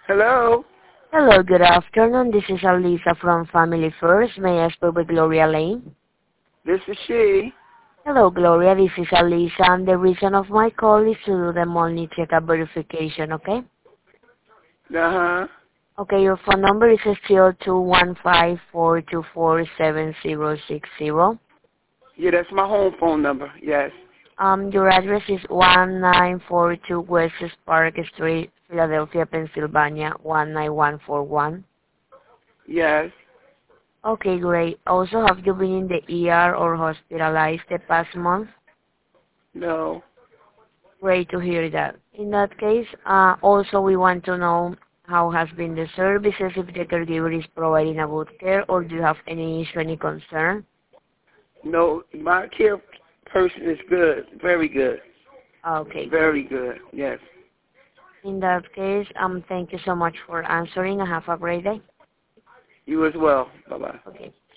Hello? Hello, good afternoon. This is Alisa from Family First. May I speak with Gloria Lane? This is she. Hello, Gloria. This is Alisa, and the reason of my call is to do the monthly checkup verification, okay? Uh-huh. Okay, your phone number is still 215-424-7060. Yeah, that's my home phone number. Yes. Your address is 1942 West Park Street, Philadelphia, Pennsylvania, 19141. Yes. Okay, great. Also, have you been in the ER or hospitalized the past month? No. Great to hear that. In that case, also we want to know how has been the services, if the caregiver is providing a good care, or do you have any issue, any concern? No. My care person is good. Very good. Okay, Very great. good. Yes. In that case, thank you so much for answering and have a great day. You as well. Bye-bye. Okay.